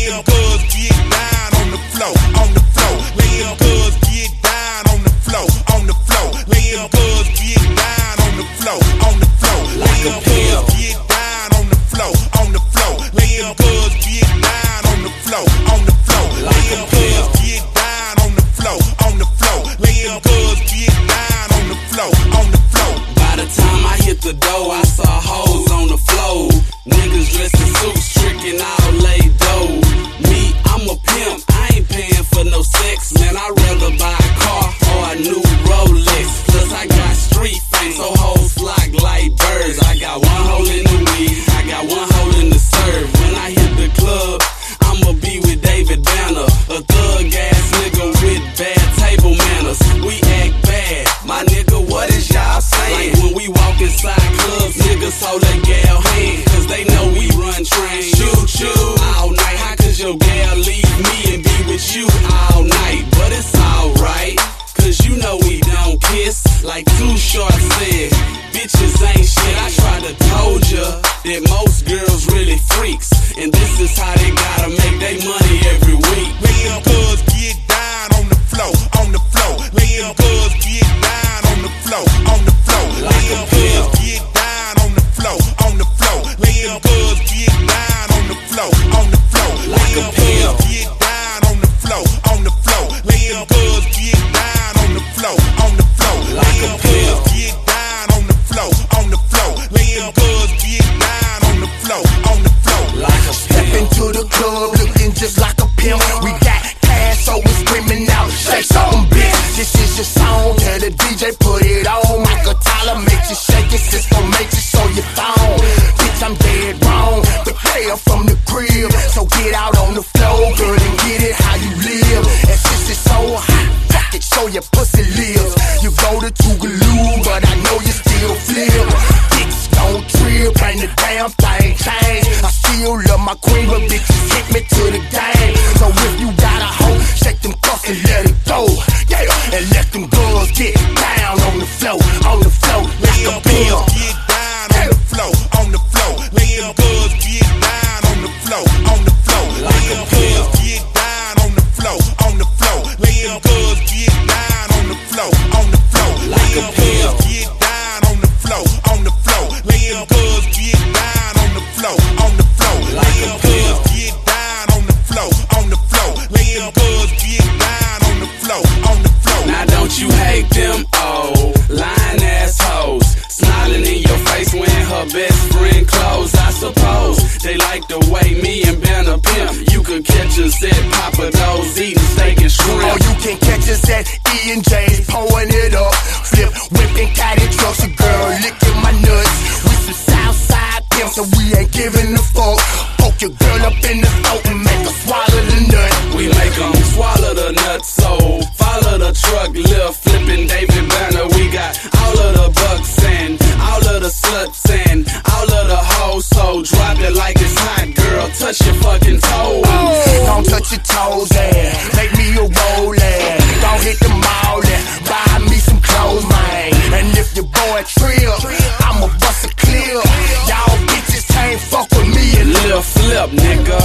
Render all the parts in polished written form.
them girls get down on the floor, on the floor. Let them girls get down on the floor, on the floor. Let them girls get down on the floor, on the floor. Let them girls get down on the floor, on the floor. Let them girls get down on the floor, on the floor. Let them girls get down on the floor, on the floor. Let them girls get down on the floor, on the floor. By the time I hit the door, I saw hoes on the floor. Niggas dressed in suits, tricking all laid dough. Me, I'm a pimp, I ain't paying for no sex. Man, I'd rather buy a car or a new Rolex. Plus I got street fame, so hoes flock like birds. I got one hole in the weed, I got one hole in the serve. When I hit the club, I'ma be with David Banner, a thug ass nigga with bad table manners. We act bad, my nigga, what is y'all saying? Like when we walk inside clubs, niggas hold a gal hand, cause they know we run trains. Choo-choo all night, how could your gal leave me and be with you all night? But it's alright, cause you know we don't kiss. Like Too Short said, bitches ain't shit. I tried to told ya that most girls really freaks, and this is how they gotta make their money every week. Let them girls get down on the floor, on the floor. Let them girls get down on the floor, on the floor. Let them girls get down on the floor, on the floor. Let them girls get down on the floor, on the floor. Let them girls get down on the floor, on the floor. Let them girls get down on the floor, on the floor. Let them girls get down on the floor, on the floor. Let them girls get down on the floor, on the floor. Like a Step into the club looking just like a pimp. We got cash, so we screaming out, shake something, bitch. This is your song, tell the DJ put it on. Michael Tyler makes you shake it, Cisco makes you show your thong. Bitch, I'm dead wrong, but they are from the crib. So get out on the floor, girl, and get it how you live. And since it's so hot, fuck it, show your pussy lives. You go to Tougaloo, but I know you still flip. Dicks don't trip, ain't the damn thing change. I still love my queen, but bitches hit me to the game. So if you got a hoe, shake them cuffs and let it go. Yeah, and let them girls get down on the floor, on the floor, like a pill. Get down on the floor, on the floor. Let them girls get down on the floor, on the floor. Let them girls get down on the floor, on the floor. Let them girls get down on the floor, on the floor. Let them girls get down on the floor, on the floor. Let them girls get down on the floor, on the floor. Let them girls get down on the floor, on the floor. Let them girls get down on the floor, on the floor. Now don't you hate them old lying assholes, smiling in your face when her best friend close? I suppose they like the way me and Ben a pimp. You can catch us at Papa Do's eating steak and shrimp. Or you can catch us at E&J's pouring it up. Flip, whipping caddy trucks, a girl licking my nuts. We some Southside pimps, so we ain't giving a fuck. Poke your girl up in the throat and make her swallow the nut. We make them swallow the nuts, so follow the truck, lil' flipping David Banner. We got all of the bucks and all of the sluts and all of the hoes. So drop it like it's hot, girl, touch your fucking toes. Don't touch your toes, and make me a roll, and don't hit the mall, and buy me some clothes, man. And if your boy trip, I'ma bust a clip. Y'all bitches can't fuck with me and Lil' flip, nigga,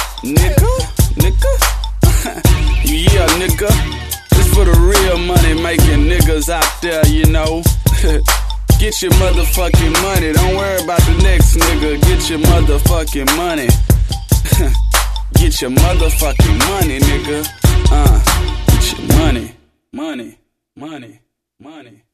nigga. Yeah, nigga. This for the real money making niggas out there, you know. Get your motherfucking money. Don't worry about the next nigga. Get your motherfucking money. Get your motherfucking money, nigga. Get your money.